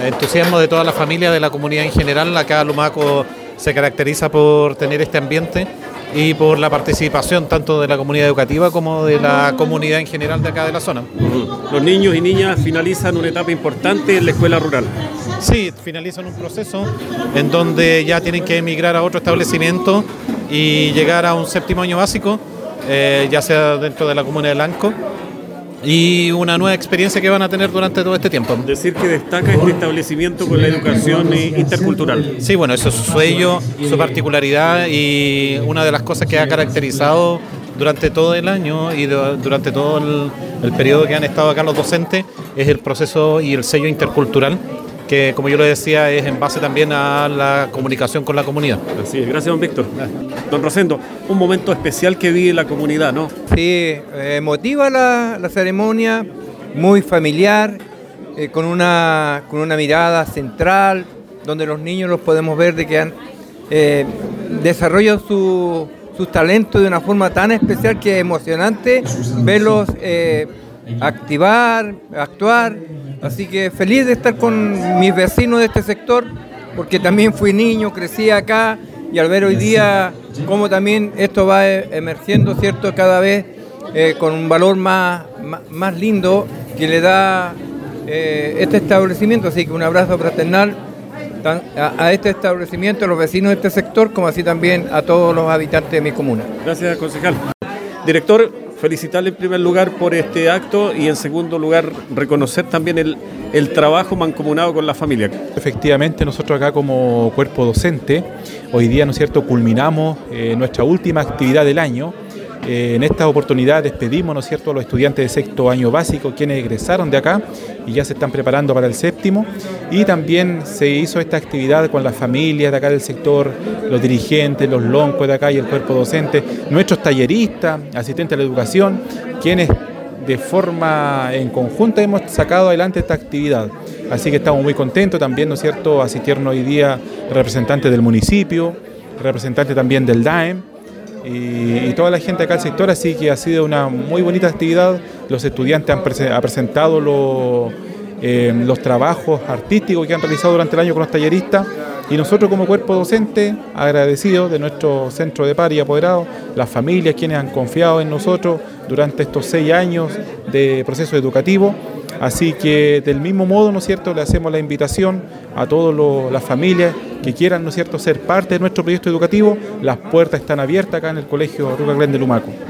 entusiasmo de toda la familia, de la comunidad en general. Acá Lumaco se caracteriza por tener este ambiente y por la participación tanto de la comunidad educativa como de la comunidad en general de acá de la zona. Los niños y niñas finalizan una etapa importante en la escuela rural. Sí, finalizan un proceso en donde ya tienen que emigrar a otro establecimiento y llegar a un séptimo año básico, ya sea dentro de la comuna de Lanco, y una nueva experiencia que van a tener durante todo este tiempo. Decir que destaca este establecimiento con la educación intercultural. Sí, bueno, eso es su sello, su particularidad y una de las cosas que ha caracterizado durante todo el año y durante todo el periodo que han estado acá los docentes es el proceso y el sello intercultural, que como yo lo decía es en base también a la comunicación con la comunidad. Así es, gracias don Víctor. Don Rosendo, un momento especial que vive la comunidad, ¿no? Sí, emotiva la ceremonia, muy familiar, con una mirada central, donde los niños los podemos ver de que han desarrollado sus talentos de una forma tan especial que es emocionante verlos actuar. Así que feliz de estar con mis vecinos de este sector, porque también fui niño, crecí acá, y al ver hoy día cómo también esto va emergiendo, ¿cierto?, cada vez con un valor más lindo que le da este establecimiento. Así que un abrazo fraternal a este establecimiento, a los vecinos de este sector, como así también a todos los habitantes de mi comuna. Gracias, concejal. Director, felicitarle en primer lugar por este acto y en segundo lugar reconocer también el trabajo mancomunado con la familia. Efectivamente, nosotros acá como cuerpo docente, hoy día, ¿no es cierto?, culminamos nuestra última actividad del año. En esta oportunidad despedimos, ¿no es cierto?, a los estudiantes de sexto año básico, quienes egresaron de acá y ya se están preparando para el séptimo, y también se hizo esta actividad con las familias de acá del sector, los dirigentes, los loncos de acá y el cuerpo docente, nuestros talleristas, asistentes a la educación, quienes de forma en conjunto hemos sacado adelante esta actividad. Así que estamos muy contentos también, ¿no es cierto?, asistieron hoy día representantes del municipio, representantes también del DAEM, y toda la gente acá del sector, así que ha sido una muy bonita actividad. Los estudiantes han presentado los trabajos artísticos que han realizado durante el año con los talleristas, y nosotros como cuerpo docente agradecidos de nuestro centro de par y apoderados, las familias quienes han confiado en nosotros durante estos 6 años de proceso educativo. Así que del mismo modo, ¿no es cierto?, le hacemos la invitación a todas las familias que quieran, ¿no es cierto?, ser parte de nuestro proyecto educativo. Las puertas están abiertas acá en el Colegio Rural Grande de Lumaco.